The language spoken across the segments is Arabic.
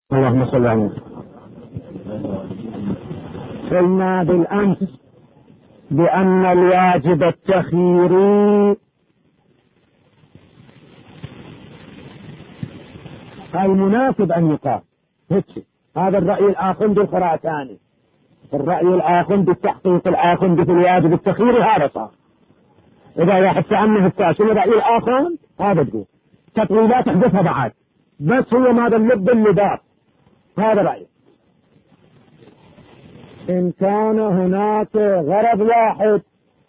اللهم صل على النبي. قلنا بالأمس بأن الواجب التخييري المناسب أن يقال هذا الرأي الآخندي الخراساني، الرأي الآخندي التحقيق الآخندي في الواجب التخييري هذا صار. إذا واحد سألنه التاسم الرأي الآخر هذا تقول تطويلات تحدثها بعد، بس هو ماذا اللب اللي دار هذا رأيه. إن كان هناك غرض واحد،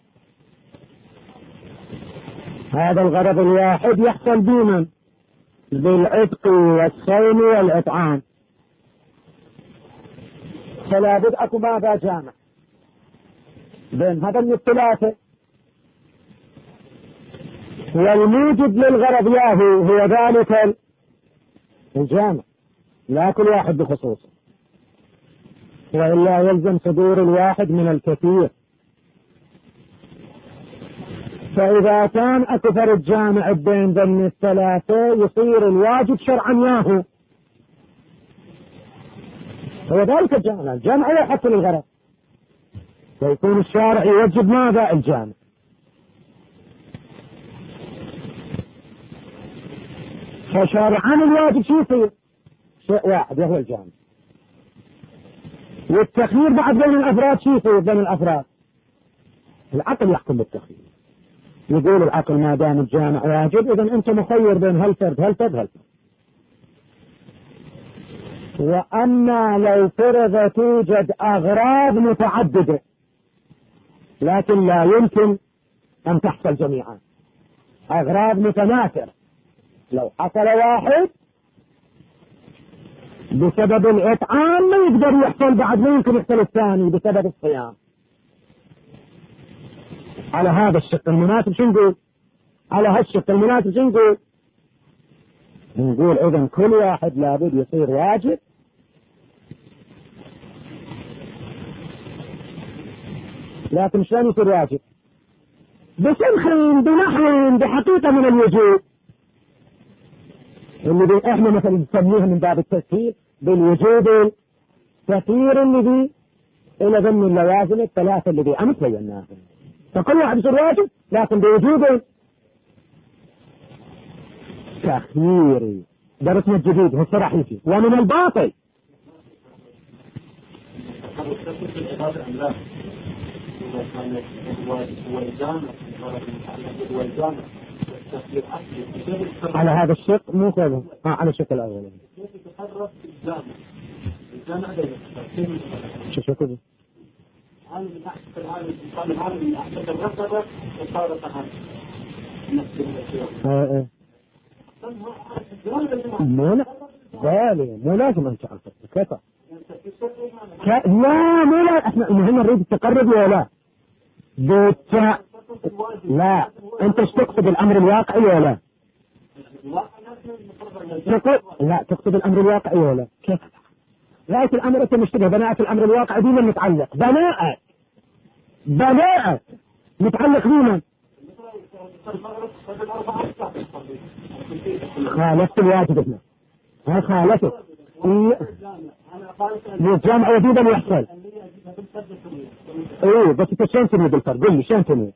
هذا الغرض الواحد يحصل بمن؟ بالعتق والصوم والإطعام، فلا بد أكو ماذا جامع بين هذا الثلاثة. والموجب للغرض ياهو هو ذلك الجامع، لا كل واحد بخصوصه، وإلا يلزم صدور الواحد من الكثير. فإذا كان أكثر الجامع بين ذن الثلاثة يصير الواجب شرعا ياهو، هو ذلك الجامع. الجامع يحصل الغرض، فيكون الشارع يوجب ماذا؟ الجامع. فشارعا الواجب شو يصير؟ شيء واحد وهو الجامع. والتخيير بعد بين الأفراد شو يصير بين الأفراد؟ العقل يحكم بالتخيير، يقول العقل ما دام الجامع واجب إذن أنت مخير بين هالفرد. وأما لو فرض توجد أغراض متعددة لكن لا يمكن أن تحصل جميعا، أغراض متناثرة، لو حصل واحد بسبب الإطعام ما يقدر يحصل بعد، ما يمكن يحصل الثاني بسبب الصيام. على هذا الشق المناسب شو نقول؟ على هالشق المناسب شو نقول؟ نقول إذن كل واحد لابد يصير واجب، لكن شلون يصير واجب؟ بسمحين بنحوين بحقيقة من الوجود اللي احنا مثلا نسميها من باب التسهيل بالوجود الكثير اللي الى ضمن اللوازم الثلاثة اللي امس بيناها. فكل واحد يصير واجب لكن بوجود تخييري. درسنا الجديد هو الصراحة يجي ومن الباطل على هذا الشق مو كذا، على الشق الأول شو كذا مو لازم أنت عارف كيف لا مو لا احنا المهم نريد التقرب ولا لا انت ايش تقصد الامر الواقعي ولا لا تقصد الامر الواقعي ولا كيف رأية الامر انت مشتبه بناءة الامر الواقعي بما متعلق بناءة متعلق بما خالفت الواجب هنا ها خالفت الجامعة وجودا يحصل ايه بس انت شلون تنوي بالفرق؟ قل لي شلون تنوي؟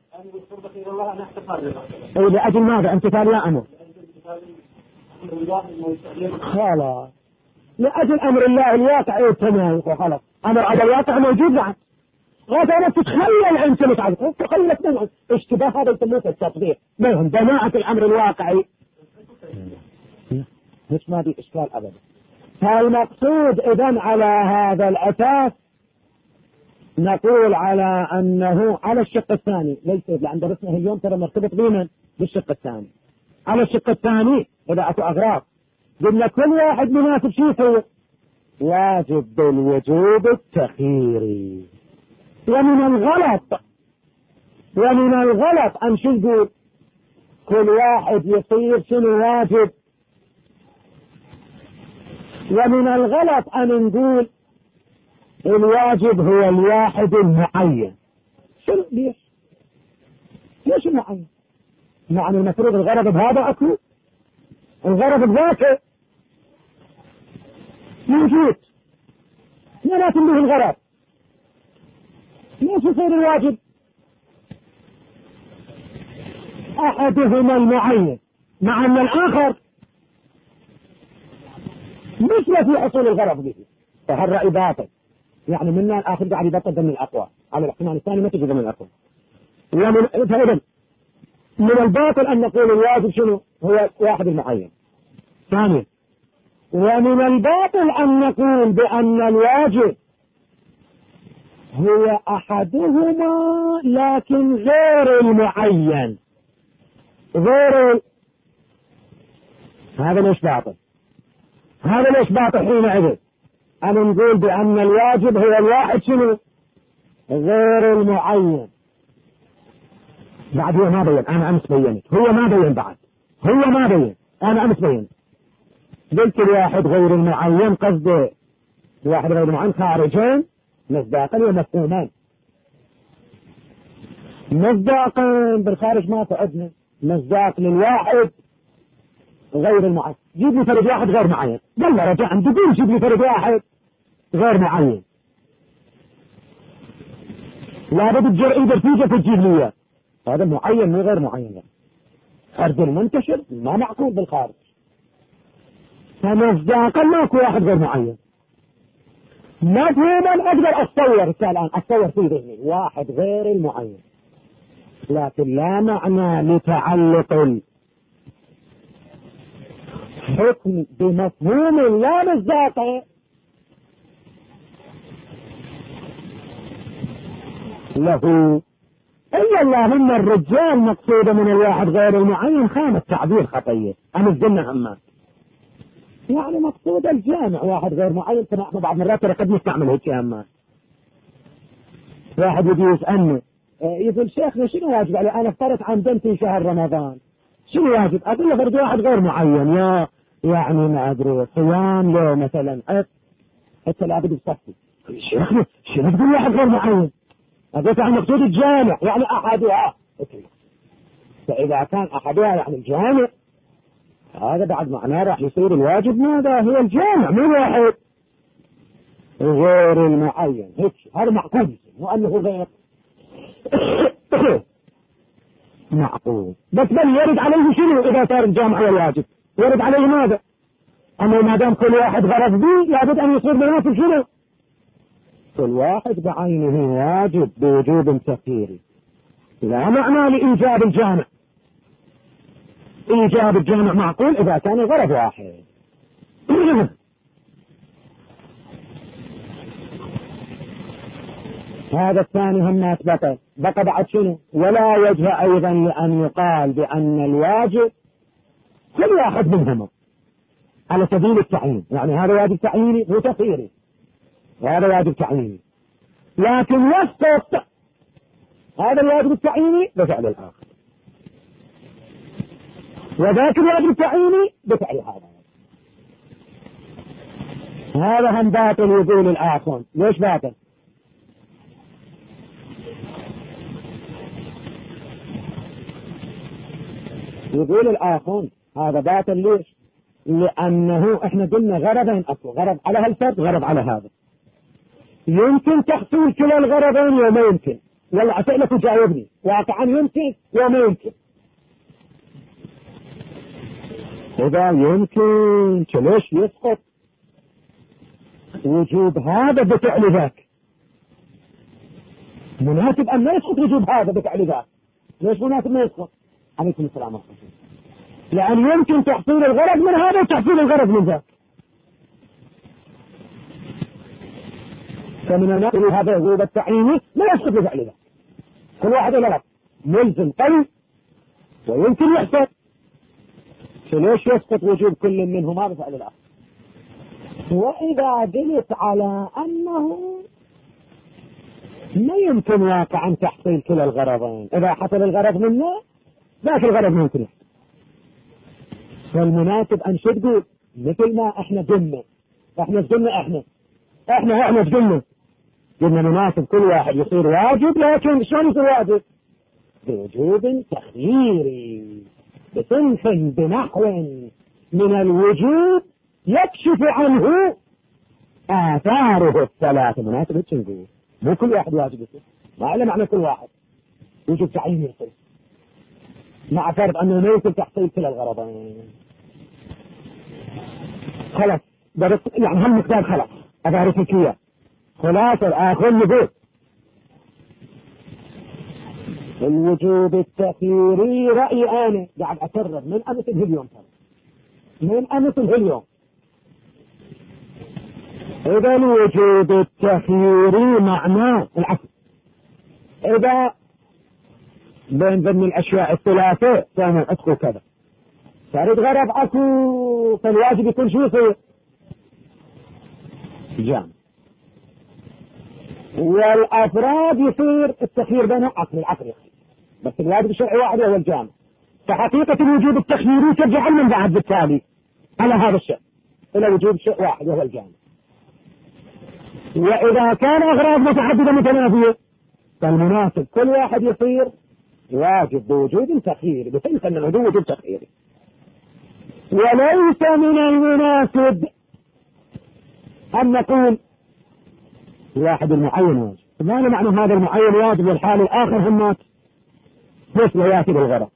ايه لأجل ماذا؟ امتثال لا امر خلاص لأجل امر الله الواقع ايه تمام خلاص امر على الواقع موجود بعد غاية انك تتخيل انت متعلق تخيلت منه اشتباه هذا يسموه التطبيق بينهم بناءة الامر الواقعي مش ما بي اشكال ابدا. فالمقصود اذن على هذا الاساس نقول على انه على الشق الثاني ليس لان درسنا اليوم ترى مرتبط بينا بالشق الثاني. على الشق الثاني اذا اكو اغراض قلنا كل واحد مناسب شو يصير واجب بالوجوب التخييري. ومن الغلط ان شو يقول كل واحد يصير شنو واجب، ومن الغلط ان نقول الواجب هو الواحد المعين. شنو ليش المعين؟ معنى المفروض الغرض بهذا اكو الغرض بذاك موجود ولكن به الغرض، ليش يصير الواجب؟ أحدهما المعين مع أن الآخر مثل في حصول الغرض به، فهالرأي باطل. يعني منا الآخر قاعد يبطل ضمن الأقوى على الاحتمال الثاني ما تجي ضمن الأقوى. فإذا من الباطل أن نقول الواجب شنو هو واحد المعين. ثانيا، ومن الباطل أن نقول بأن الواجب هو أحدهما لكن غير المعين، هذا ليش باطل؟ هذا ليش باطل حينئذ؟ أنا نقول بأن الواجب هو الواحد شنو غير المعين. بعد هو ما بين، أنا أمس بينت، هو ما بين بعد، هو ما بين، أنا أمس بينت. قلت الواحد غير المعين قصده الواحد غير المعين خارجين مصداقا ومفهومان. مصداقا بالخارج ما تعدنا، مصداق للواحد غير المعين. جيب لي فرد واحد غير معين، يلا رجع عم تقول جيب لي فرد واحد غير معين، لابد الجرعي برتيجة تجيب لي هذا معين مو غير معين. فرد المنتشر ما معقول بالخارج، فمصداقا ماكو واحد غير معين. مفهوما اقدر اتصور الان اتصور في ذهني واحد غير المعين، لكن لا معنى لتعلق الحكم بمفهوم لا مصداق له. إلا اللهم الرجال مقصودة من الواحد غير المعين خامة تعبير خطية أنا الجنة همان، يعني مقصود الجامع واحد غير معين. كما احنا بعض مرات قد نستعمل هيك همان. واحد يجي يسألني يقول شيخنا شنو واجب علي أنا افترض عن بنتي شهر رمضان شنو واجب؟ أقول له فرد واحد غير معين، يا يعني ما أدري صيام لو مثلا حتى لابد بصفي. شيخنا شنو تقول واحد غير معين؟ أقول عن مقصود الجامع يعني أحدها، فإذا كان أحدها يعني الجامع هذا بعد معناه راح يصير الواجب ماذا هو الجامع مو واحد غير المعين. هيك هذا معقول، مو أنه غير معقول. بس بل يرد عليه شنو إذا صار الجامع هو الواجب؟ يرد عليه ماذا؟ أما ما دام كل واحد غرض به لابد أن يصير مناسب شنو؟ كل واحد بعينه واجب بوجوب تفسيري، لا معنى لإيجاب الجامع. إيجاب الجامع معقول إذا كان الغرض واحد. هذا الثاني هم أثبته. بقى بعد شنو؟ ولا وجه أيضا لأن يقال بأن الواجب كل واحد منهما على سبيل التعيين، يعني هذا واجب تعييني مو تفسيري وهذا واجب تعييني، لكن يسقط هذا الواجب التعييني بفعل الآخر وذاك الواجب التعييني بفعل هذا. هذا هم باطل يقول الآخر. ليش باطل؟ يقول الآخر هذا باطل ليش؟ لأنه احنا قلنا غرضين أصلا، غرض على هالفرد غرض على هذا، يمكن تحصيل كلا الغرضين وما يمكن. والله أسألك وجاوبني واقعا يمكن وما يمكن. إذا يمكن ليش يسقط وجوب هذا بفعل ذاك؟ مناسب أن لا يسقط وجوب هذا بفعل ذاك. ليش مناسب ما يسقط؟ عليكم السلام ورحمة الله. لأن يمكن تحصيل الغرض من هذا وتحصيل الغرض من ذاك. فمن الناس هذا وجوب التعييني لا يسقط بفعل ذاك. كل واحد غلط ملزم قلب ويمكن يحصل. فليش يسقط وجوب كل منهما بفعل الآخر؟ وإذا دلت على أنه ما يمكن واقعا تحصيل كلا الغرضين، إذا حصل الغرض منه ذاك الغرض ممكن يحصل. فالمناسب أن شو تقول؟ مثل ما احنا قلنا احنا قلنا مناسب كل واحد يصير واجب، لكن شلون يصير واجب؟ بوجوب تخييري بصنف بنحو من الوجوب يكشف عنه آثاره الثلاثة مناسبة تنقول مو كل واحد واجب يصير، ما إلا معنى كل واحد يجب تعيين يصير، مع فرض أنه ما يمكن تحصيل كل الغرضين. خلاص يعني هم مقدار خلاص أبارك إياه. خلاصة الآخر يقول الوجوب التأخيري رأي أنا قاعد أكرر من أمس اليوم، من أمس اليوم. إذا الوجوب التأخيري معناه العكس، إذا بين ضمن الأشياء الثلاثة كان أدخل كذا صارت غرض أكو، فالواجب يكون شو يصير؟ جامع. والأفراد يصير التخيير بينهم العقل يخير، بس الواجب الشرعي واحد هو الجامع. فحقيقة الوجوب التخييري ترجع من بعد بالتالي على هذا الشيء إلى وجوب شيء واحد وهو الجامع. وإذا كان أغراض متعددة متنافية فالمناسب كل واحد يصير واجب بوجوب تخييري، بحيث أن الوجوب وجوب تخييري. وليس من المناسب أن نقول واحد المعين واجب. ما معنى هذا المعين واجب والحال الآخر همات مثل ياتي بالغرض؟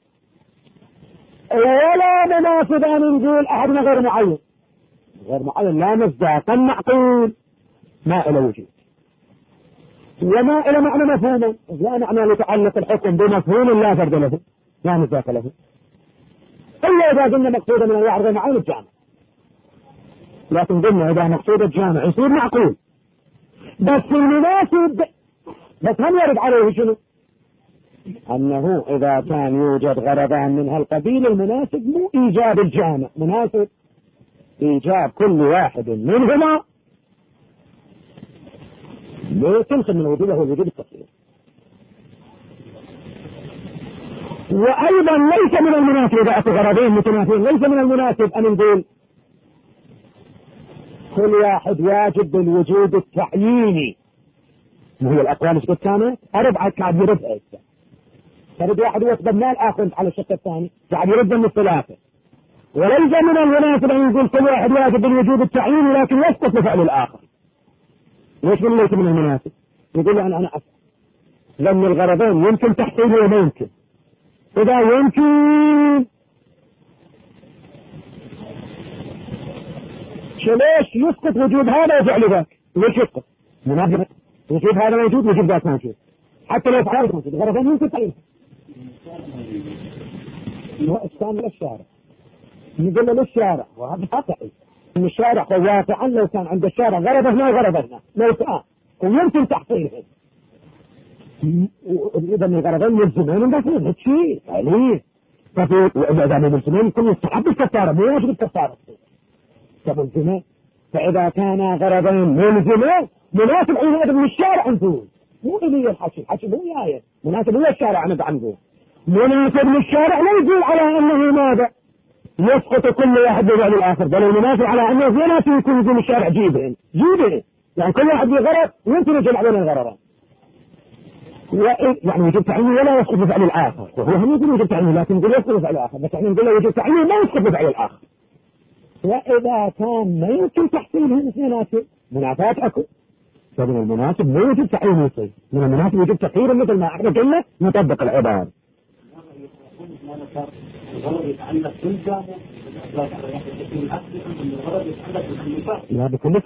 ولا مناسب أن نقول أحدنا غير معين. غير معين لا مصداقا معقول ما إلى وجود، وما إلى معنى مفهوما، لا معنى يتعلق الحكم بمفهوم لا فرد له لا مصداق له، إلا إذا قلنا مقصودا من الواحد غير معين الجامع. لكن قلنا إذا مقصود الجامع يصير معقول، بس المناسب بس هم يرد عليه شنو؟ أنه إذا كان يوجد غرضان من هالقبيل المناسب مو إيجاب الجامع، مناسب إيجاب كل واحد منهما تنسب من وجوده هو الوجود التقليدي. وأيضا ليس من المناسب إذا أتوا غرضين متنافين، ليس من المناسب أن نقول كل واحد واجب بالوجود التعييني. وهي الأقوال الشق الثانية أربعة قاعد يردها فرد واحد يقبل الآخر على الشق الثاني قاعد يرد من الثلاثة. وليس من المناسب أن يقول كل واحد واجب بالوجود التعييني لكن يسقط بفعل الآخر. ليش من ليس من المناسب؟ يقول أنا أفعل لأن الغرضين يمكن تحصيله وما يمكن. إذا يمكن ليش يسقط وجود هذا وفعل ذاك؟ ليش يسقط؟ مناسبة وجود هذا موجود وجود ذاك موجود، حتى لو فعلت موجود الغرضين يمكن تعينها. إسكان للشارع نقول له للشارع وهذا خطأ. إن الشارع واقعا لو كان عند الشارع غرض هنا وغرض هنا لو كان ويمكن تحصيلهم إذا الغرضين يلزمون بس هذا شيء عليه. فإذا ملزمين يكون يستحب الكفارة مو واجب الكفارة كملزمين. فإذا كان غرضين ملزمين مناسب حينئذ من الشارع نقول مو إلي الحكي مو آية مناسب هو الشارع نقول مناسب من الشارع لا يقول على أنه ماذا يسقط كل واحد بفعل الآخر، بل المناسب على أنه مناسب يكون يقول الشارع جيبهن يعني كل واحد بغرض ويمكن يجمع بين الغرضين يعني يجب تعيين ولا يسقط بفعل الآخر. وهو هم يقول يجب تعيين لكن يقول يسقط بفعل الآخر، بس احنا نقول له يجب تعيين ما يسقط بفعل الآخر. وإذا كان ما يمكن تحصيلهم مناسب منافات أكو فمن المناسب ما يجب تعيين يصير، من المناسب يجب تقرير مثل ما احنا قلنا نطبق العبارة. لا بكل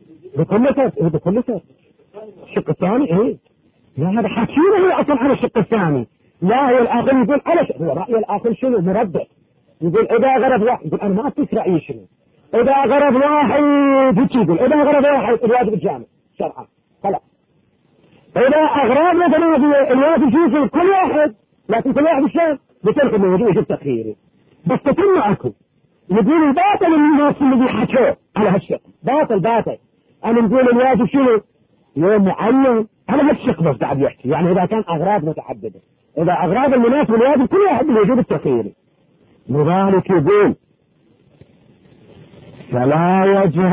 فرق الشق الثاني ايه لا هذا حكينا هو اصلا على الشق الثاني. لا هو الاخر يقول على هو رأي الاخر شنو مربع يقول اذا غرض واحد يقول انا ما اترك رأيي شنو اذا غرض واحد يقول اذا غرض واحد الواجب الجامع شرعا خلاص. اذا اغراض مثلا الواجب شو كل واحد لكن كل واحد الشيء بتلك الموضوع يجب تخييره. بس تتم معكم يقول الباطل الناس اللي حكوا على هالشيء باطل انا نقول الواجب شنو يوم معين على هالشيء بس قاعد يحكي. يعني اذا كان اغراض متعدده اذا اغراض المناسب الواجب كل واحد بالوجوب التخييري. لذلك يقول فلا وجه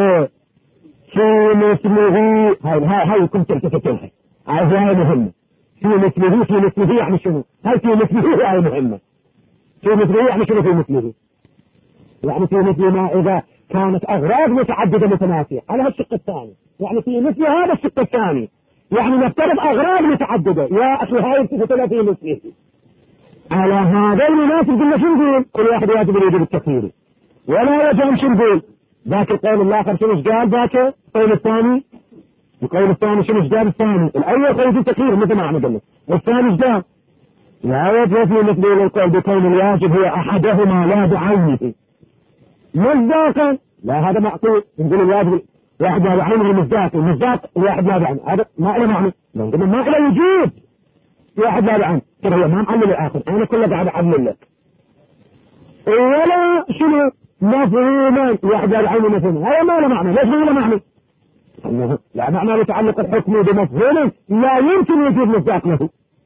في مثله هاي كنت تلتفت لها هاي مهمه. في مثله يعني شنو؟ هاي في مثله هاي مهمه. في مثله يعني شنو في مثله؟ يعني في مثل ما إذا كانت أغراض متعددة متنافية على الشق الثاني، يعني في مثل هذا الشق الثاني، يعني نفترض أغراض متعددة يا أخي هاي التفتلة في مثله، على هذا المناسب قلنا شو نقول؟ كل واحد واجب الوجوب التكفيري، ولا يجب شو نقول؟ ذاك القول الآخر شنو قال ذاك القول الثاني؟ القول الثاني شنو قال الثاني؟ الأول قول التكفير مثل ما احنا قلنا، الثاني قال لا يجوز مثل القول بكون الواجب هو أحدهما لا بعينه مصداقا، لا هذا معقول، نقول الواجب واحد لا بعينه المصداق، المصداق الواحد لا بعينه، هذا ما له معنى، نقول ما له وجود واحد لا بعينه، ترى هو ما معلل الآخر، أنا كله قاعد أعلل لك ولا شنو مفهوما واحد لا بعينه مفهوما، هذا ما له معنى، ليش ما له معنى؟ لا معنى يتعلق الحكم بمفهوم لا يمكن وجود مصداق له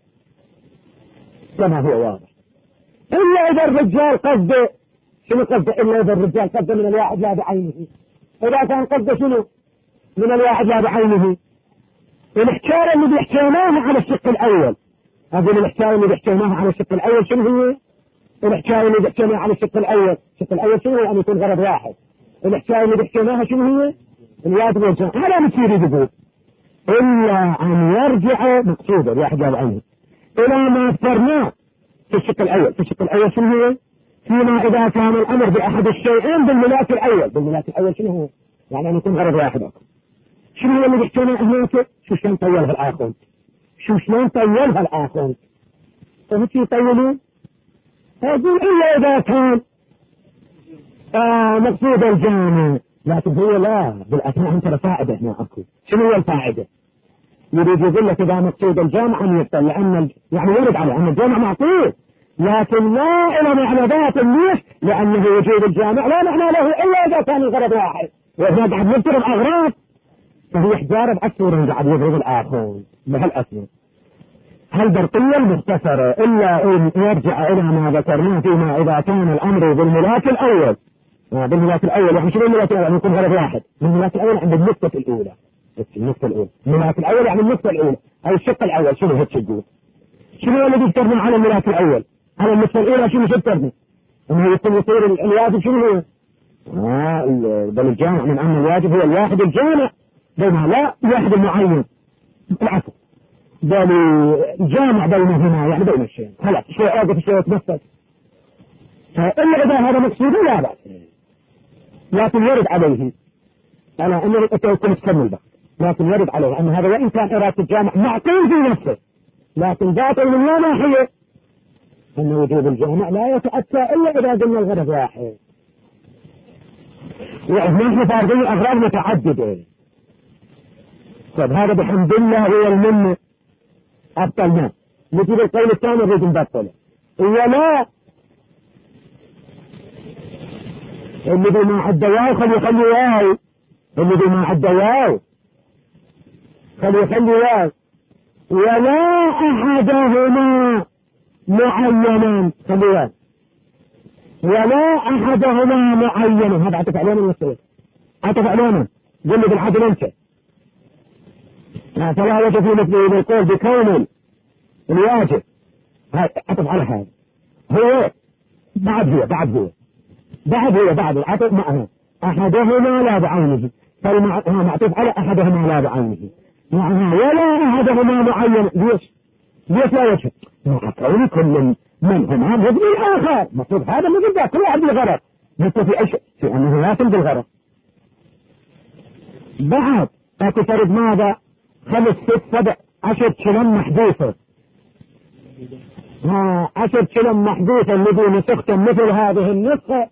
كما هو واضح، إلا إذا الرجال قصده شنو قصده؟ إلا إذا الرجال قصده من الواحد لا بعينه، إذا كان قصده شنو من الواحد لا بعينه؟ الإحكام اللي بيحكيناه على الشق الأول، أقول الإحكام اللي بيحكيناه على الشق الأول شنو هو؟ الإحكام اللي بيحكيناه على الشق الأول، الشق الأول شنو هو؟ أن يكون غرض واحد، الإحكام اللي بيحكيناها شنو هي؟ الواجب والجمع، هذا مثير يقول إلا أن يرجع مقصودا الواحد لا بعينه إلى ما اذكرناه في الشق الأول، في الشق الأول شنو هو؟ فيما إذا كان الأمر بأحد الشيئين بالملاك الأول، بالملاك الأول شنو هو؟ يعني أن يكون غرض واحد أكثر. شنو هو اللي بيحكينا هناك؟ شو شلون طولها الآخرون؟ شو شلون طولها الآخرون؟ فهمت يطولون؟ أقول إلا إذا كان مقصود الجامع، لكن هو لا بالأسماء أنت فائدة هنا أكو، شنو هو الفائدة؟ يريد يقول لك إذا مقصود الجامع أن يبطل، لأن يعني يرد على أن الجامع معقول، لكن لا إلى معنى ذات ليش؟ لأنه وجود الجامع لا معنى له إلا إذا كان الغرض واحد، وإذا قاعد نذكر الأغراض فهو إحجار بعكسور قاعد يضرب الآخرون بهالأسماء. هالبرقية المختصرة إلا إن يرجع إلى ما ذكرناه فيما إذا كان الأمر بالملاك الأول، بالملاك الأول يعني شنو الملاك الأول؟ يعني يكون غرض واحد، الملاك الأول عند النقطة الأولى، النقطة الأولى، الملاك الأول يعني النقطة الأولى أو الشق الأول، شنو هيك تقول؟ شنو الذي يفترض على الملاك الأول؟ على النقطة الأولى شنو يفترض؟ أنه يكون يصير الواجب شنو هو؟ بل الجامع من أن الواجب هو الواحد الجامع، بينما لا الواحد المعين، بالعكس بل جامع بينهما يعني بين الشيء، خلاص شيء أوقف شيء يتنفس، فإلا إذا هذا مقصود لا بأس، لكن يرد عليه أنا أنه يكون تكمل بقى، لكن يرد عليه أن هذا وإن كان إرادة الجامع معقول في نفسه، لكن باطل من لا ناحية، أن وجود الجامع لا يتأتى إلا إذا قلنا الغرض واحد، ونحن فارضين أغراض متعددة. طيب هذا بحمد الله هو المنة أبطلنا، مثل القول الثاني نريد نبطله، ولا الذي ما عدى واو خلي واو، الذي ما عدى واو خلي واو، ولا أحدهما معينا، خلي واو، ولا أحدهما معينا، هذا عطف علينا المستوى، عطف علينا قل لي بالعدل أنت، فلا وجه في مثل القول بكون الواجب، عطف على هذا، هو بعد العطف معه أحدهما لا بعينه، فالمعطوف على أحدهما لا بعينه معها ولا أحدهما معين، ليش لا وجه؟ مع كون كل منهما مبني الآخر، مفروض هذا مثل ذا كل واحد بالغرض، مثل في أي شيء في أنه ياسم بالغرض. بعد أتفرد ماذا؟ 5 6 7 10 كلام محذوفة، 10 كلام محذوفة الذي نسختم مثل هذه النسخة،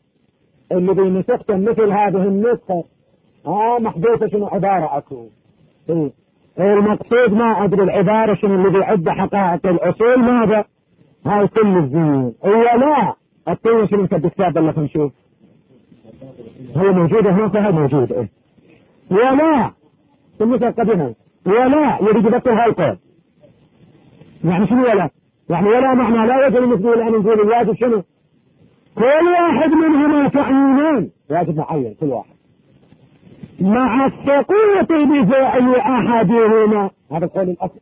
محذوفة شنو عبارة أكو؟ المقصود ما أدري العبارة شنو الذي عد حقائق الأصول ماذا؟ هاي كل الزين، ولا الطينة شنو في الكتاب اللي نشوف هي موجودة هناك، هاي موجودة ولا في المثل القديم، ولا يريد يبطل هاي القول، يعني شنو ولا؟ يعني ولا معنى لا وجه المثل أن نقول الواجب شنو؟ كل واحد منهما تعيينين، واجب معين كل واحد مع السقوط بفعل أحدهما، هذا القول الأصل.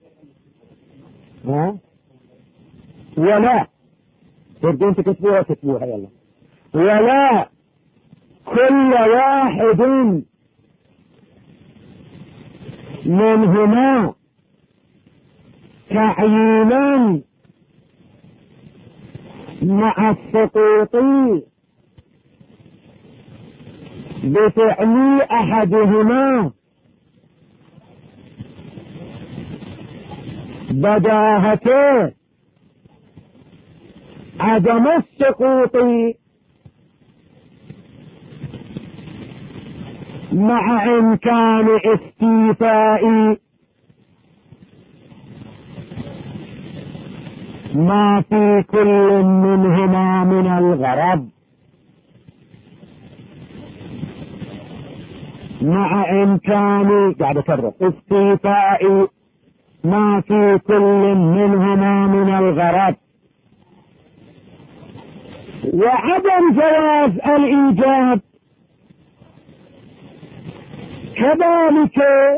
ولا تردون تكتبوها يلا، ولا كل واحد منهما تعيينا مع السقوط بفعل أحدهما بداهة عدم السقوط مع إمكان استيفاء ما في كل منهما من الغرض، مع إمكان قاعد أكرر استيفاء ما في كل منهما من الغرض، وعدم جواز الإيجاب كذلك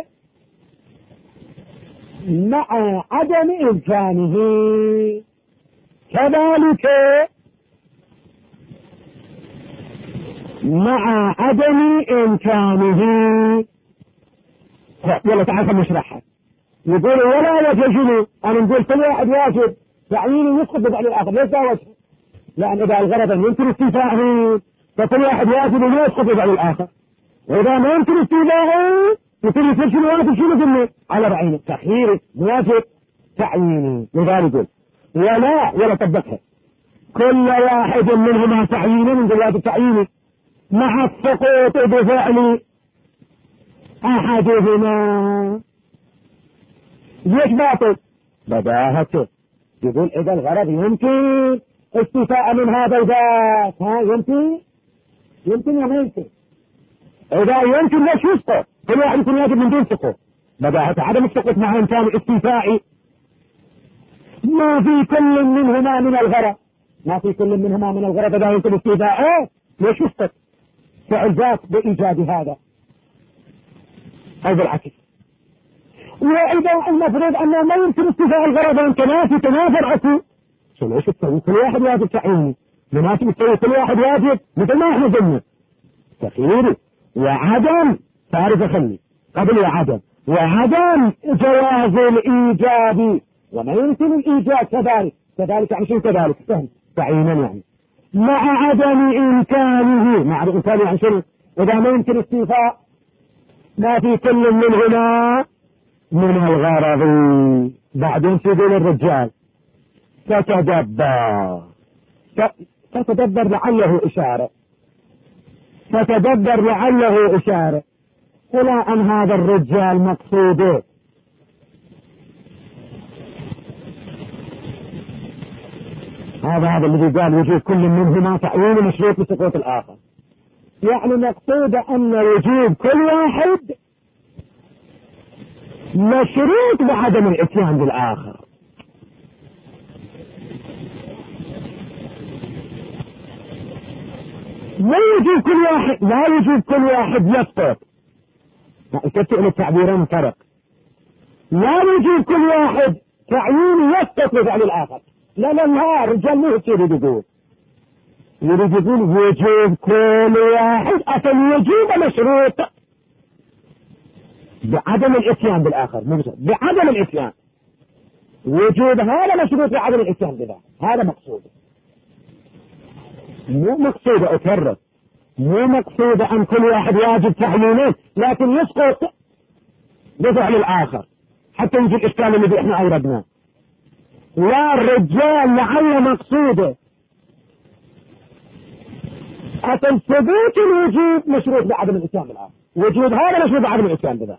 مع عدم إمكانه، كذلك مع عدم إمكانه. يلا تعال نشرحها. يقول ولا وجه أنا نقول كل واحد واجب تعيين يسقط بفعل الآخر، ليس وجه، لأن إذا الغرض أن يمكن استيفاءه فكل واحد واجب أن يسقط بفعل الآخر، وإذا ما يمكن استيفاءه يصير يصير شنو واجب شنو قلنا على بعينه تخيير واجب تعييني. لذلك ولا طبقها كل واحد منهما تعييني من واجب تعييني مع السقوط بفعل أحدهما. ليش باطل؟ بداهته. يقول إذا الغرض يمكن استيفاء من هذا الذات، يمكن ولا يمكن؟ إذا يمكن ليش يسقط؟ كل واحد يكون واجب من دون سقوط. بداهته عدم السقوط مع إمكان استيفاء ما في كل منهما من الغرض، ما في كل منهما من الغرض إذا يمكن استيفاء ليش يسقط؟ فعل ذات بإيجاد هذا أو بالعكس. وإذا المفروض أنه ما يمكن استيفاء الغرض وأن تنافر عكو شو ايش تسوي؟ كل واحد واجب تعييني مناسب تسوي كل واحد واجب مثل ما احنا قلنا تخييري وعدم تعرف خلي قبل وعدم جواز الإيجاب، وما يمكن الإيجاب كذلك يعني شو كذلك فهم تعيينا يعني مع عدم إمكانه، مع عدم إمكانه يعني شنو؟ إذا ما يمكن استيفاء ما في كل منهما من الغرض. بعدين تقول الرجال فتدبر لعله إشارة إلى أن هذا الرجال مقصوده هذا الذي قال وجود كل منهما تعيين مشروط بسقوط الآخر، يعني مقصود أن وجود كل واحد مشروط بعدم الاتيان بالآخر. لا وجود كل واحد يسقط، تسأل التعبيرين فرق. لا وجود كل واحد تعيين يسقط بفعل الآخر، لا الرجال مو يريد يقول وجود كل واحد أصل وجود مشروط بعدم الاتيان بالآخر، بعدم الاتيان. وجود هذا مشروط بعدم الاتيان بالآخر، هذا مقصود. مو مقصود أكرر، مو مقصود أن كل واحد واجب تعيينه لكن يسقط بفعل الآخر حتى يجي الإشكال الذي احنا أوردناه. لا الرجال لعل مقصوده أصل ثبوت الوجود مشروط بعدم الاتيان بالآخر، وجود هذا مشروط بعدم الاتيان بذاك،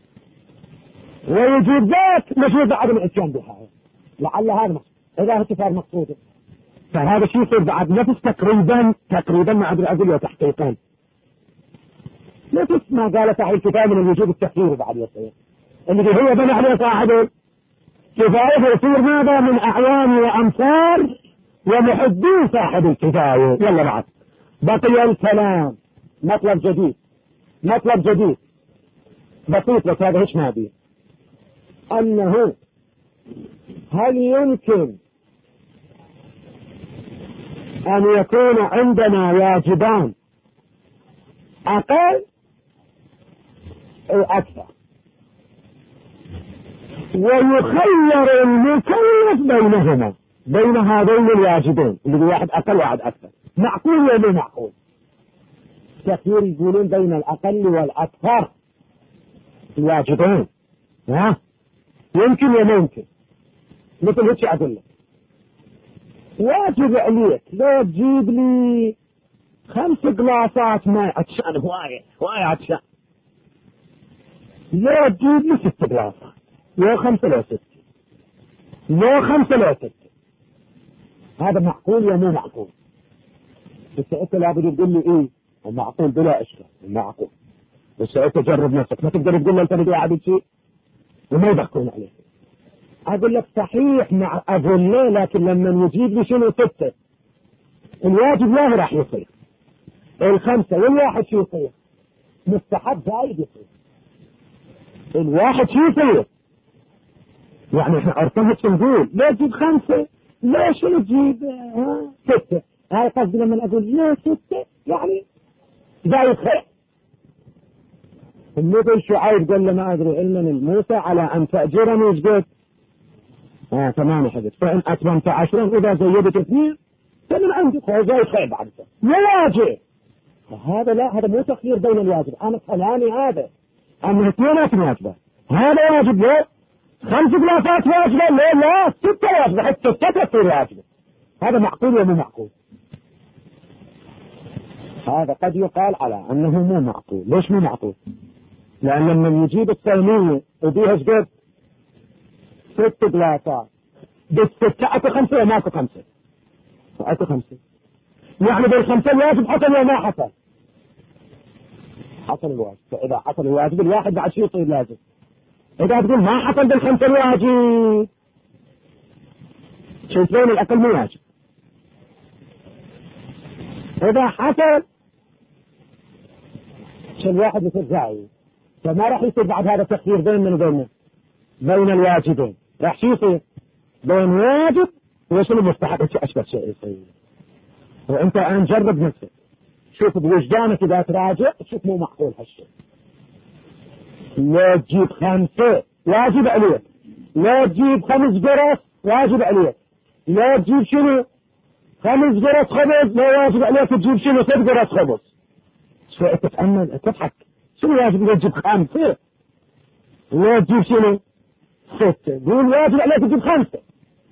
ووجود ذات مشروط بعدم الاتيان بهذا. لعل هذا مقصود إذا اعتبار مقصوده، فهذا الشيء يصير بعد نفس تقريبا مع عبد العزيز وتحقيقا نفس ما قال صاحب الكفاية من الوجود التقديري بعد يصير اللي هو بنى عليه صاحبه كفاية يصير ماذا من أعوان وأمثال ومحبين صاحب الكفاية. يلا بعد بقي الكلام مطلب جديد بسيط بس هذا ايش ما بيه، أنه هل يمكن أن يكون عندنا واجبان أقل أو أكثر، ويخير المكلف بينهما، بين هذين الواجبين اللي واحد أقل واحد أكثر. معقول ولا مو معقول؟ كثير يقولون بين الأقل والأكثر الواجبين، ها يمكن وممكن. مثل هيك أقول لك واجب عليك لو تجيب لي 5 قلاصات ماء عطشان، هواية عطشان، لو تجيب لي 6 قلاصات، لو 5 لو 6، لو 5 لو 6. هذا معقول يا مو معقول؟ بس انت لابد تقول لي ايه معقول بلا اشكال، معقول. بس انت جرب نفسك، ما تقدر تقول له انت بدي اعبد شيء وما يضحكون عليك. اقول لك صحيح مع اقول له، لكن لما يجيب لي شنو 6 الواجب لا راح يصير، 5 والواحد شو يصير؟ مستحب زايد يصير، الواحد شو يصير؟ يعني احنا ارتهت نقول لا تجيب 5، لا شنو تجيب 6. هاي قصدي لما اقول لا 6 يعني زايد خير. النبي شعيب قال له ما ادري علما الموسى على ان تاجرني ايش قلت؟ 8 حدث، فان اتممت 10 اذا زيدت 2 فمن عندك زايد خير بعد واجب. هذا لا، هذا مو تخيير بين الواجب. انا كلامي هذا انه 2 واجبه، هذا واجب لا 5 قلاصات واجبه، لا 6 واجبه، حتى 6 تصير واجبه. هذا معقول ولا مو معقول؟ هذا قد يقال على انه مو معقول. ليش مو معقول؟ لان لما يجيب الصينيه وبيها ايش قد 6 قلاصات، بالستة اكو 5 ولا ماكو 5؟ اكو 5، يعني بال5 الواجب حصل ولا ما حصل؟ حصل الواجب. فاذا حصل الواجب الواحد بعد شو يصير لازم؟ اذا تقول ما حصل بال5 الواجب شو يسوون؟ الاقل مو واجب. اذا حصل شو الواحد يصير زايد، فما راح يصير بعد هذا تخيير بين من وبين بين الواجبين. راح شو يصير؟ بين واجب وشنو مستحب، اشبه شيء يصير. وانت الان جرب نفسك، شوف بوجدانك اذا تراجع شوف مو معقول هالشيء. لا تجيب 5 واجب عليك، لا تجيب 5 قرص واجب عليك، لا تجيب شنو 5 قرص خبز، لا واجب عليك تجيب شنو 6 قرص خبز. شو تتأمل تضحك، شنو واجب لا تجيب 5 لا تجيب شنو 6؟ قول واجب عليك تجيب 5.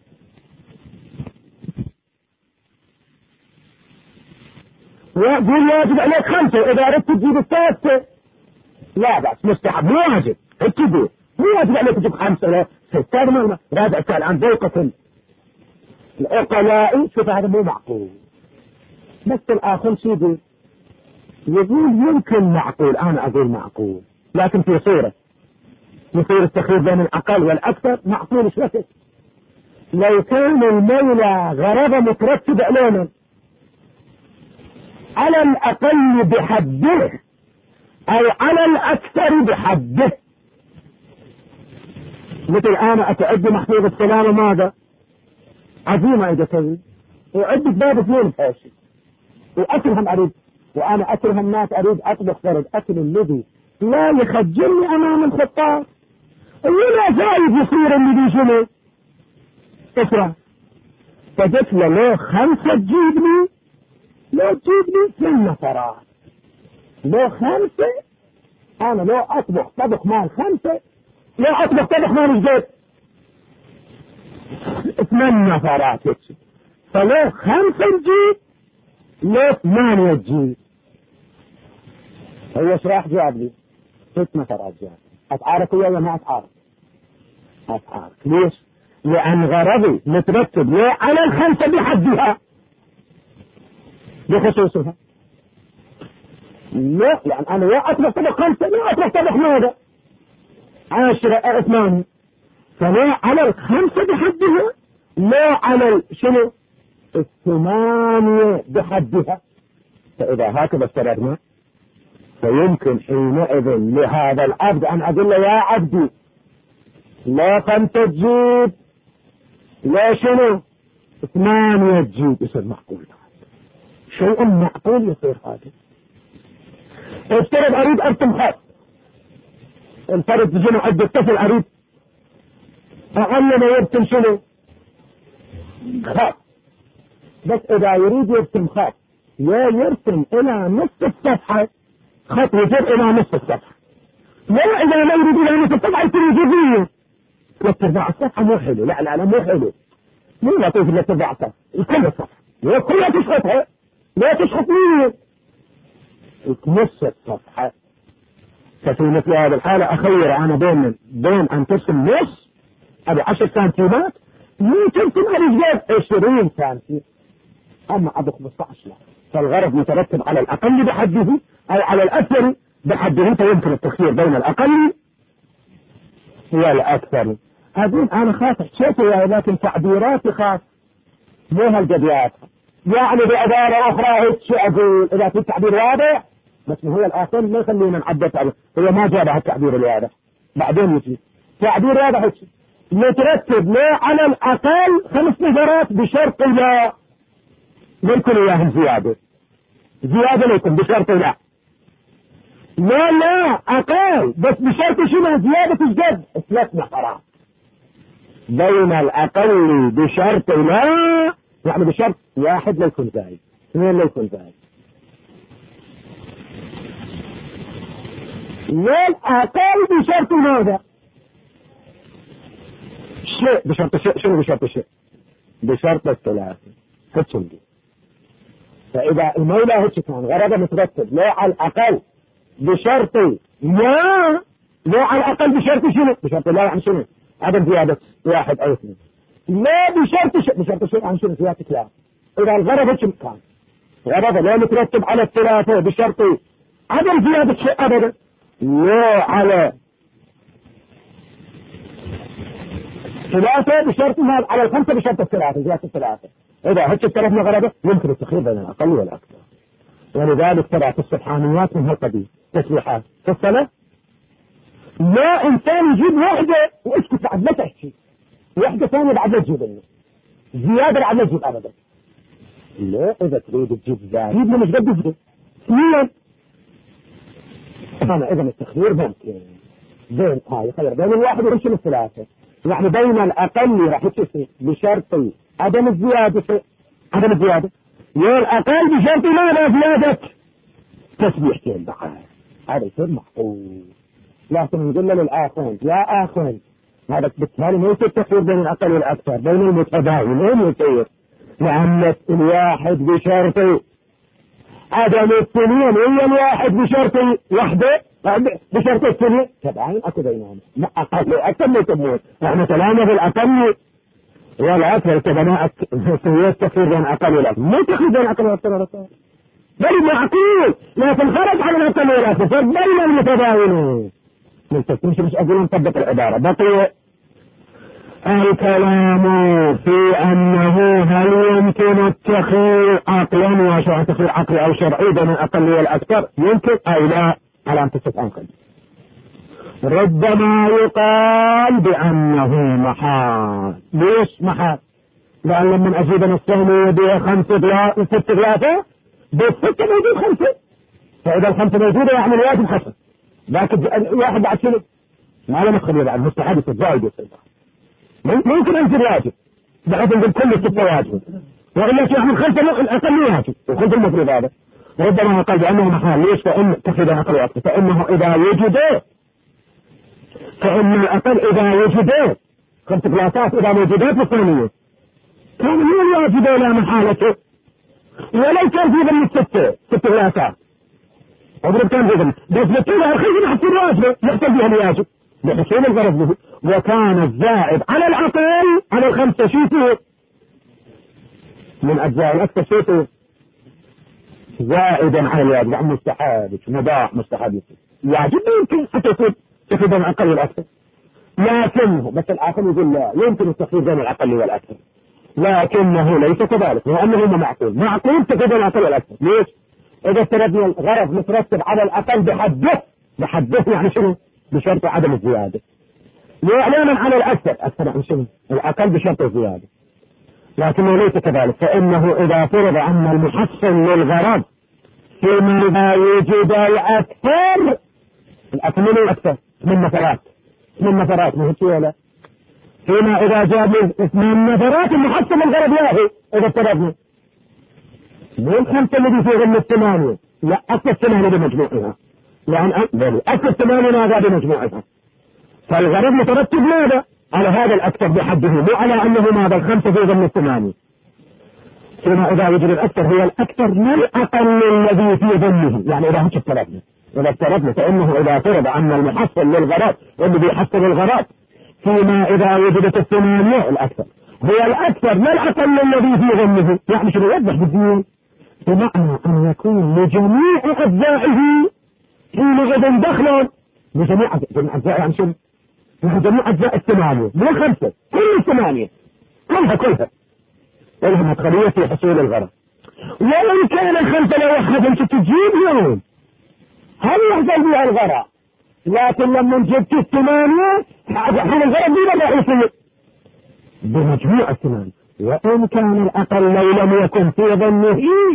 قول واجب عليك 5، اذا اردت تجيب 6 لا بأس، مستحب مو واجب. اتجي مو واجب عليك تجيب 5 ولا 6. هذا راجع سأل عن ذوقة العقلاء. شوف هذا مو معقول. بس الاخر شو يقول يمكن معقول، انا اقول معقول، لكن في صورة يصير التخيير بين الاقل والاكثر معقول. شو لو كان المولى غرض مترتب علينا على الاقل بحده او على الاكثر بحده. مثل انا اتعد محفوظ السلامة ماذا عزيمة اذا تسوي، وعد باب 2 بحاشي، واكلهم اريد، وانا اكلهم الناس اريد اطبخ فرد اكل الذي لا يخجلني امام الخطاب، ولا زايد يصير اللي شنو اسرع. فقلت له لو 5 تجيب لي، لو تجيب لي 8 نفرات، لو 5 انا لو اطبخ طبخ مال 5 لو اطبخ طبخ مال الزيت 8 نفرات. فلو 5 تجيب لو 8 تجيب. هو ايش راح جاب لي 6 نفرات جاب. اتعارك وياه ما اتعارك؟ اتعارك. ليش؟ لان غرضي مترتب ليه على 5 بحدها بخصوصها. لا لان انا لا اطبخ طبخ 5 لا اطبخ طبخ ماذا 10 أو 8. فلا على 5 بحدها، لا على شنو 8 بحدها. فاذا هكذا افترضنا فيمكن حينئذ لهذا العبد ان اقول له يا عبدي لا 5 تجيب، لا شنو 8 تجيب. يصير معقول، شيء معقول يصير هذا. افترض اريد ارسم خط، الفرد شنو عند الطفل اريد اعلمه يرسم شنو؟ خط. بس اذا يريد يرسم خط لا يرسم الى نصف الصفحة، خط يجر الى نصف الصفحة، لا اذا ما يريد الى نصف الصفحة يصير يجريه 3/4 الصفحة. مو حلو، لا مو حلو، مو لطيف 3/4 الصفحة، كل الصفحة كلها تشخطها، لا تشخط مين نص الصفحة. ففي مثل هذه الحالة اخير انا بين ان ترسم نص ابي 10 سنتيمات، مو ترسم الرجال 20 سنتيمات، اما ابو 15 لا. فالغرض مترتب على الاقل بحده او على الاكثر بحده، فيمكن التخيير بين الاقل والاكثر. هذين انا خاطئ شيء، لكن تعبيراتي خاص مو هالجديات. يعني بعبارة اخرى هيك اقول اذا في تعبير واضح، بس هو الاخر ما يخلينا نعدل تعبير، هو ما جاب هالتعبير الواضح، بعدين يجي تعبير واضح هيك نترتب لا على الاقل 5 نظرات بشرط لا يكون اياهم زيادة لكم بشرط لا اقل، بس بشرط شنو؟ زيادة الجد 3 نظرات بين الاقل بشرط لا، يعني بشرط 1 لا يكون زايد، 2 لا يكون زايد، لا الاقل بشرط ماذا؟ شيء بشرط شيء. شنو بشرط شيء؟ بشرط الثلاثة هتشندي. فإذا المولى هيك كان غرضه مترتب لا على الأقل بشرط لا على الأقل بشرط شنو؟ بشرط لا يعني شنو؟ عدم زيادة 1 أو 2. لا بشرط شيء يعني شنو؟ زيادة 3. إذا الغرض هيك كان غرضه لا مترتب على الثلاثة بشرط عدم زيادة شيء أبدا، لا على 3 بشرط على 5 بشرط 3 زيادة 3. إذا هيك اختلفنا غرضه يمكن التخيير بين الأقل والأكثر. ولذلك ترى في السبحانيات من هالقبيل تسبيحات في الصلاة لا إنسان يجيب وحدة واسكت بعد لا تحكي، وحدة ثانية بعد لا تجيب لنا زيادة بعد لا تجيب أبدا. لا إذا تريد تجيب زيادة مش قد تجيب 2. إذا التخيير ممكن بين خير بين 1 و 3، يعني بين الأقل راح يتصل بشرط عدم الزيادة والأقل بشرط لا زيادة تسبيحتين بقى، هذا يصير محفوظ. لكن نقول للآخرين يا آخرين هذا بالتالي ما يصير تخيير بين الأقل والأكثر، بين المتباين يصير، لأن 1 بشرط عدم الثنين هي 1 بشرط 1 بشرط الثنين تبعين اكو بينهم اقل واكثر ما يسمون. احنا كلامنا بالاقل والاكثر كبناء سويت تخيير بين الاقل والاكثر، مو تخيير بين الاقل والاكثر بل معقول، لكن خرج عن الاقل والاكثر بين المتباينين. مش اقول نطبق العباره بقي الكلام في أنه هل يمكن التخيير عقلا وشرعا، تخيير عقلي أو شرعي بين الأقل والأكثر يمكن أو لا، على أن تستنقل. ربما يقال بأنه محال. ليش محال؟ لأن لما أجيب نصفين يبيع 5 6 غلافة بالستة موجود 5، فإذا 5 موجودة يعني الواجب 5، لكن واحد بعد شنو؟ ما له مخبر بعد مستحيل يصير زايد يصير، ممكن انزل واجب بحيث نقول كل 6 واجب، وإلا يعمل 5 الأقل واجب وخذ المفروض هذا. ربما قال بأنه محال. ليش؟ فإن تخذ الأقل واجب، فإنه إذا وجد فإن الأقل إذا وجد 5 غلافات إذا موجودات في الثانية كان هو الواجب لا محالته، ولو كان في ضمن 6 غلافات أضرب كان في ضمن بس بطولها الخير نحصل واجبه يحصل بها الواجب بحصول الغرض به، وكان الزائد على الأقل على 5 شيء من أجزاء الأكثر شيء زائدا على الواجب، يعني مستحاب مباح مستحاب واجب يمكن حتى يكون تخير بين الأقل والأكثر، لكنه بس الآخر يقول لا يمكن التخير بين الأقل والأكثر، لكنه ليس كذلك، لأنه معقول تخير بين الأقل والأكثر. ليش؟ إذا افترضنا الغرض مترتب على الأقل بحده يعني شنو؟ بشرط عدم الزيادة، وإعلانا على الأكثر يعني شنو؟ الأقل بشرط الزيادة، لكنه ليس كذلك، فإنه إذا فرض أن المحصل للغرض فيما وجد الأكثر من الأكثر من نفرات من ولا فيما إذا جاب 8 نفرات المحصل الغرض له إذا افترضنا مو الخمسة الذي في ضمن 8 لا أكثر 8 بمجموعها يعني أكثر 8 ماذا بمجموعها فالغرض مترتب ماذا على هذا الأكثر بحده مو على أنه ماذا الخمسة في ضمن 8 فيما إذا وجد الأكثر هو الأكثر من الأقل الذي في ضمنه يعني إذا هيك افترضنا فإنه إذا فرض أن المحصل للغرض والذي يحصل الغرض فيما إذا وجدت 8 الأكثر هو الأكثر لا الأقل الذي في ضمنه يعني شنو يوضح بالدين بمعنى أن يكون لجميع أجزائه حينئذ دخلا لجميع أجزاء يعني شنو جميع أجزاء 8 مو 5 كل 8 كلها لها مدخلية في حصول الغرض وإن كان 5 لو واحد تجيب يوم هل يحصل بها الغرض لكن لما جبت 8 حين الغرض بما لا يصير بمجموع 8 وإن كان الأقل لو لم يكن في ظنه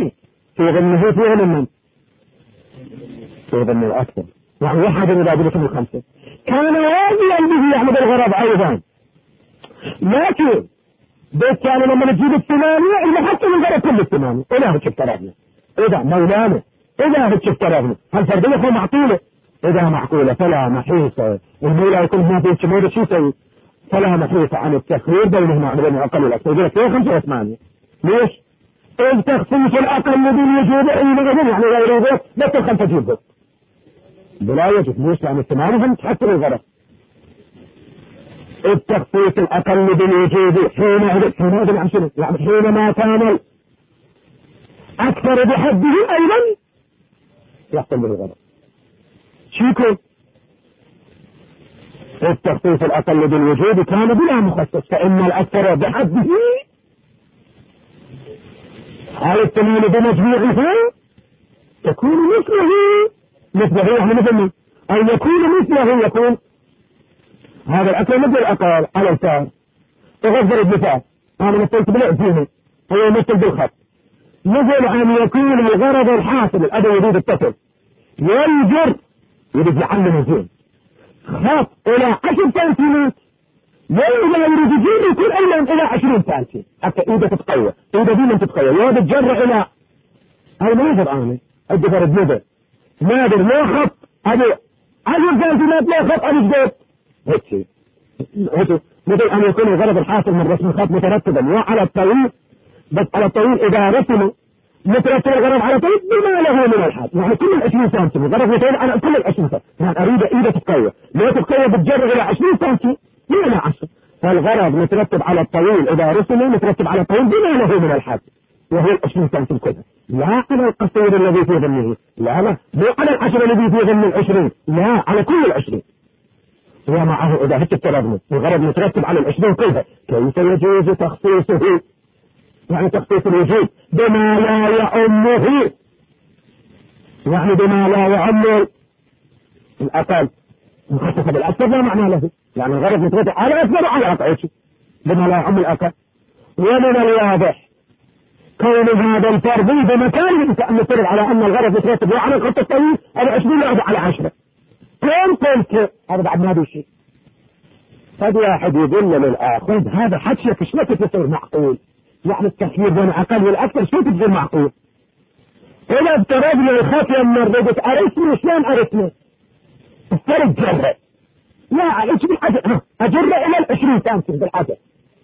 في ظن الأكثر يعني واحد من ذلك 5 كان واجبا به يعمل الغرض أيضا لكن بس كان لما نجيب 8 المحصل الغرض كل 8 إله افترضنا إذا مولانا إذا افترضنا هل فرضية معقولة إذا معقولة فلا محيص المولى يكون ما في شمول شو يسوي فلا محيص عن التخيير بينهما بين الأقل والأكثر يقول لك 5 و8 ليش؟ إذ تخصيص الأقل بالوجود يعني غير ذلك لا تدخل تجيبه بلا يجب ليش؟ لأن 8 هم تحصل الغرض التخصيص الأقل بالوجود حينئذ عن شنو؟ يعني حينما كان أكثر بحده أيضا يحصل به الغرض شو يكون؟ التخصيص الأقل بالوجود كان بلا مخصص فإن الأكثر بحده هل 8 بمجموعها تكون مثله يعني مثل أو يكون مثله يكون هذا الأكثر مثل الأقل على الفار أغذر المثال أنا مثلت بالعزيمة هو مثل بالخط مثل أن يكون الغرض الحاصل الأدى يريد الطفل ينجر يريد يعلم زين خط إلى 10 سنتيمات وإذا يريد يجير يكون أيضا إلى 20 سنتيمات حتى إيده تتقوى إيده ديما تتقوى يريد تجرع إلى هاي نادر أنا أدي فرد نادر لا خط أدي 10 سنتيمات لا خط أدي جديد هيك مثل أن يكون الغرض الحاصل من رسم الخط مترتبا وعلى الطويل بس على الطويل إذا رسمه مترتب الغرض على طويل بما له من الحد يعني كل 20 سنتيمتر الغرض مترتب على كل 20 سنتيمتر يعني أريد إيده تتقوى لو تتقوى بتجرب إلى 20 سنتيمتر بما 10 فالغرض مترتب على الطويل إذا رسمه مترتب على الطويل بما له من الحد وهو 20 سنتيمتر كذا لا على القصير الذي في ضمنه لا مو على 10 الذي في ضمن 20 لا على كل 20 ومعه إذا هيك افترضنا الغرض مترتب على 20 كلها كيف يجوز تخصيصه يعني تخصيص الوجود بما لا يعمه يعني بما لا يعم الأقل مخصصة بالأكثر لا معنى له يعني الغرض مترتب على أكثر وعلى أقل بما لا يعم الأقل ومن الواضح كون هذا الفرضي بمكان أن نفترض على أن الغرض مترتب على الخط الطويل على 20 لا على 10 كم قلت هذا بعد ما هذا شيء قد واحد يقول للآخر هذا حكيك شو تصير معقول يعني التخيير بين الأقل والأكثر شو تصير معقول إذا افترضنا الخط لما ردت أرسمه شلون أرسمه افترض جرة لا ايش بالحجر أجر إلى 20 سنتيمتر بالحجر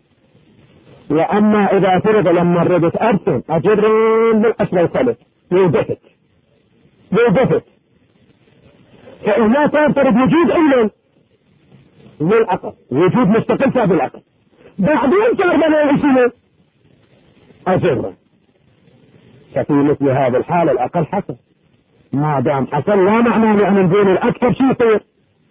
وأما إذا فرض لما ردت أرسم أجر بالأسرة الثالث يوقفت فإذا تفترض وجود أيضا للأقل وجود مستقل فيه بالأقل بعدين صار بنا يسمى أجرا ففي مثل هذا الحال الأقل حصل ما دام حصل لا معنى لأن نقول الأكثر شيء يصير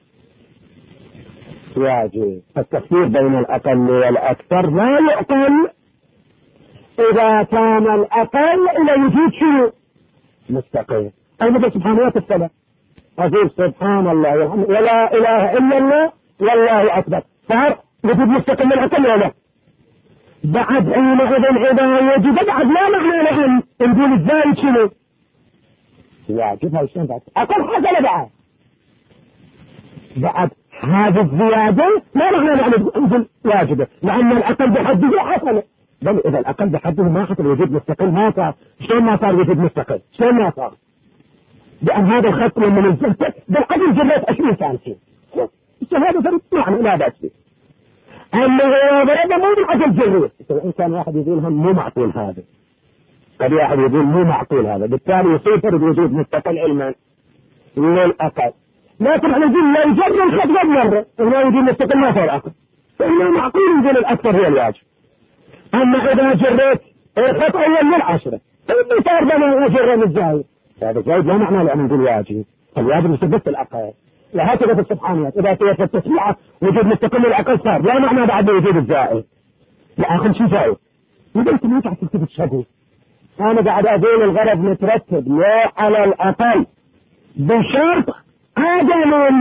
واجب التفسير بين الأقل والأكثر لا يعقل إذا كان الأقل إلى وجود شيء مستقل أي مثل سبحانه وتعالى أقول سبحان الله ولا إله إلا الله والله أكبر صار وجود مستقل للأقل ولا بعد حينئذ إذا وجد بعد لا معنى لأن نقول الزائد شنو واجب. هاي شلون بعد أقل حاجة بعد هذه الزيادة ما معنى نقول واجبة، لأن الأقل بحده حصل. بل إذا الأقل بحده ما حصل وجود مستقل ما صار. شلون ما صار وجود مستقل؟ شلون ما صار؟ لأن هذا الخط لما نزلته بالعدل جريت 20 سنتين. هذا فرق يعني لا بأس به. أما هو ضربه مو بالعدل جريت. إن كان واحد يقول هم مو معقول هذا، قد واحد يقول مو معقول هذا، بالتالي يصير فرق وجود مستقل علما للأقل. لكن احنا نقول لا يجري الخط غير مرة ولا يجي مستقل ما صار أقل، فإنه معقول نقول الأكثر هي الواجب. أما إذا جريت الخط أول من 10 فإنه صار بنا أجر من الزايد، هذا الزايد لا معنى لأن نقول واجب. الواجب يثبت الأقل. وهكذا في السبحانيات إذا في التسبيحة وجود مستقل الأقل صار لا معنى بعد وجود الزائد. لا أخذ شيء زائد يقول أنت ما تعرف تكتب شغل. أنا قاعد أقول الغرض مترتب لا على الأقل بشرط عدم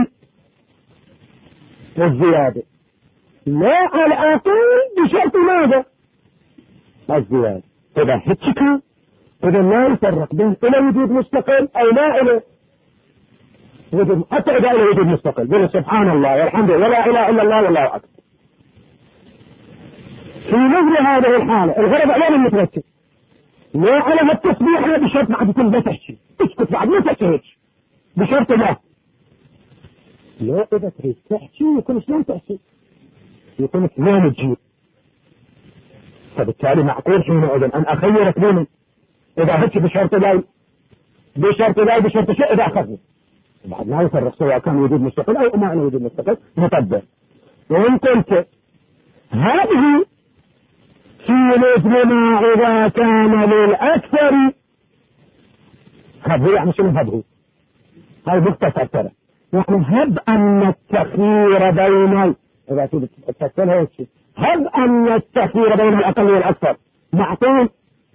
الزيادة، لا على الأقل بشرط ماذا؟ الزيادة. إذا هتشكا إذا لا يفرق بين إلى وجود مستقل أو لا إلى وجود، حتى إذا إلى وجود مستقل بين سبحان الله والحمد لله ولا إله إلا الله والله أكبر. في مثل هذه الحالة الغرض أولا مترتب لا على التسبيح بشرط بعد يكون لا تحكي اسكت بعد ما تحكي بشرط لا إذا تريد تحكي يكون شلون تحكي؟ يكون اثنين تجيب. فبالتالي معقول حينئذ أن أخيرك بين إذا هتش بشرط لا بشرط شيء إذا أخذني بعد ما يفرق سواء كان وجود مستقل أو ما له وجود مستقل مطبق. وإن قلت هذه في مثل ما إذا كان للأكثر هذه يعني شنو هذه؟ هاي مختصر ترى يعني هب أن التخيير بين إذا تفسرها هيك هب أن التخيير بين الأقل والأكثر معقول.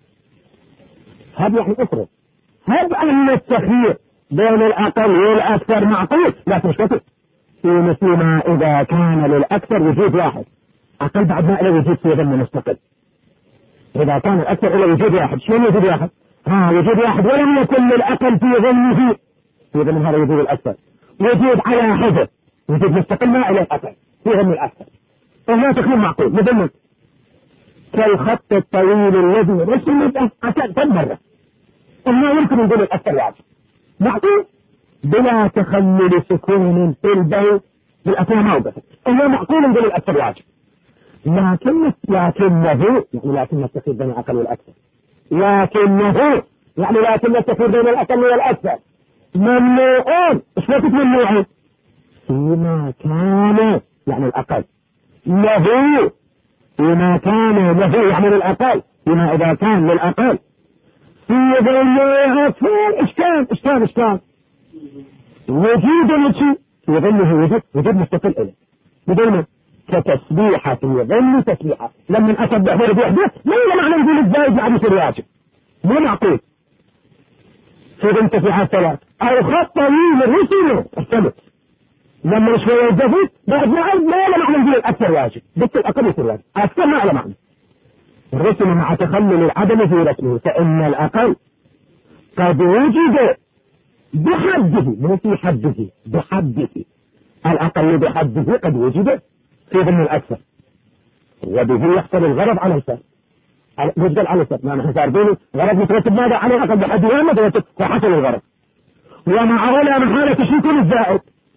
هب يعني أفرض هب أن التخيير بين الأقل والأكثر معقول لكن مش كتب في مثل ما إذا كان للأكثر وجود واحد أقل بعد ما إلى وجود في ضمن مستقل. إذا كان الأكثر إلى وجود واحد شلون وجود واحد؟ وجود واحد ولم يكن للأقل في ضمنه في ضمن هذا وجود الأكثر وجود على حدث وجود مستقل ما إلى الأقل في ضمن الأكثر فلا تكون معقول مضمن كالخط الطويل الذي رسمت أكثر مرة وما يمكن نقول الأكثر واجب معقول بلا تخلل سكون في البيت بالأثناء ما وقفت إنه معقول نقول الأكثر واجب. لكنه لكن التخير بين الأقل والأكثر لكنه يعني لكن التخير بين الأقل والأكثر ممنوعون. ايش وقت ممنوعون؟ فيما كان يعني الأقل له فيما كان له يعني الأقل فيما إذا كان للأقل في ظنه إشكال وجود الشيء في ظنه وجود مستقل إليه بدون كتسبيحة في ظن تسبيحة لما أسبح فرد وحده ما هو معنى نقول الزائد يعني يصير واجب مو معقول في ظن تسبيحات ثلاث أو خط طويل الرسل الثلث لما شوية يزفت بعد ما لا معنى نقول الأكثر واجب بس الأقل يصير واجب أكثر ما على معنى الرسل مع تخلل العدم في رسمه فإن الأقل قد وجد بحده مو في حده بحده الأقل بحده قد وجد في ضمن الأكثر وبه يحصل الغرض على الفرد يجدل على الفرد ما نحن ساردين غرض مترتب ماذا على الأقل بحده وما مترتب فحصل الغرض ومعه لا محالة شيء الزائد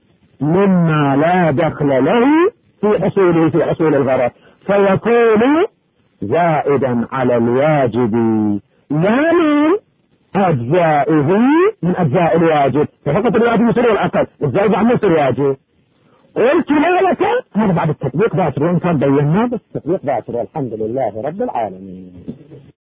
مما لا دخل له في حصول الغرض فيكون زائدا على الواجب لا من أجزائه من أجزاء الواجب ففقط الواجب يصير الأقل الزائد عن نصر الواجب. قلت لا لك هذا بعد التطبيق باكر وإن كان بيناه بس التطبيق باكر والحمد لله رب العالمين.